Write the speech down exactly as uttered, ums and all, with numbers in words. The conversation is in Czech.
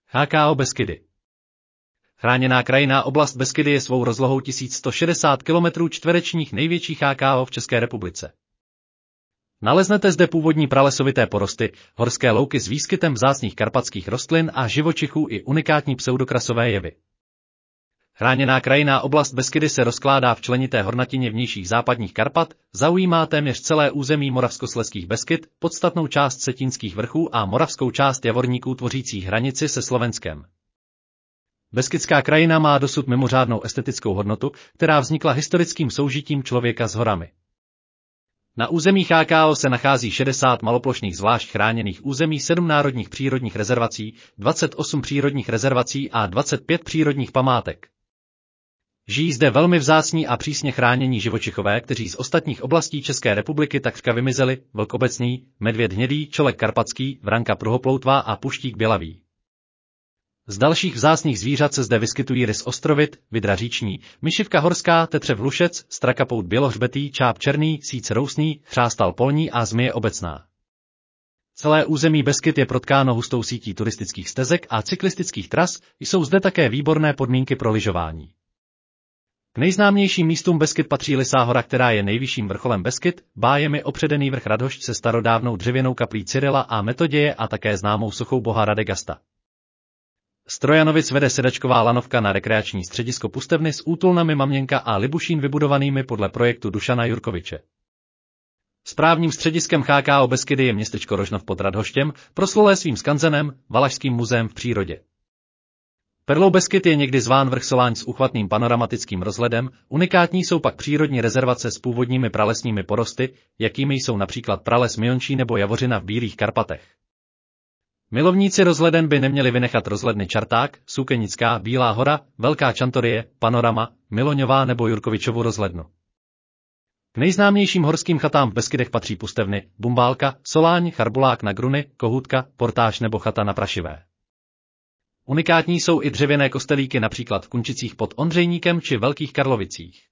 H K O Beskydy. Chráněná krajinná oblast Beskydy je svou rozlohou tisíc sto šedesát kilometrů čtverečních největší H K O v České republice. Naleznete zde původní pralesovité porosty, horské louky s výskytem vzácných karpatských rostlin a živočichů i unikátní pseudokrasové jevy. Chráněná krajinná oblast Beskydy se rozkládá v členité hornatině vnějších západních Karpat, zaujímá téměř celé území Moravskoslezských Beskyd, podstatnou část Setínských vrchů a moravskou část Javorníků tvořících hranici se Slovenskem. Beskydská krajina má dosud mimořádnou estetickou hodnotu, která vznikla historickým soužitím člověka s horami. Na území H K O se nachází šedesát maloplošných zvlášť chráněných území, sedm národních přírodních rezervací, dvacet osm přírodních rezervací a dvacet pět přírodních památek. Žijí zde velmi vzácní a přísně chránění živočichové, kteří z ostatních oblastí České republiky takřka vymizeli: vlk obecný, medvěd hnědý, čolek karpatský, vranka pruhoploutvá a puštík bělavý. Z dalších vzácných zvířat se zde vyskytují rys ostrovit, vydra říční, myšivka horská, tetřev hlušec, strakapout bělohřbetý, čáp černý, síc rousný, chřástal polní a zmije obecná. Celé území Beskyd je protkáno hustou sítí turistických stezek a cyklistických tras, jsou zde také výborné podmínky pro lyžování. K nejznámějším místům Beskyd patří Lysá hora, která je nejvyšším vrcholem Beskyd, bájemi opředený vrch Radhošť se starodávnou dřevěnou kaplí Cyrila a Metoděje a také známou sochou boha Radegasta. Z Trojanovic vede sedačková lanovka na rekreační středisko Pustevny s útulnami Maměnka a Libušín vybudovanými podle projektu Dušana Jurkoviče. Správním střediskem H K O Beskydy je městečko Rožnov pod Radhoštěm, proslulé svým skanzenem, Valašským muzeem v přírodě. Perlou Beskyd je někdy zván vrch Soláň s uchvatným panoramatickým rozhledem, unikátní jsou pak přírodní rezervace s původními pralesními porosty, jakými jsou například prales Miončí nebo Javořina v Bílých Karpatech. Milovníci rozhleden by neměli vynechat rozhledny Čarták, Sukenická, Bílá hora, Velká Čantorie, Panorama, Miloňová nebo Jurkovičovu rozhlednu. K nejznámějším horským chatám v Beskydech patří Pustevny, Bumbálka, Soláň, Charbulák na Gruny, Kohůtka, Portáž nebo chata na Prašivé. Unikátní jsou i dřevěné kostelíky například v Kunčicích pod Ondřejníkem či Velkých Karlovicích.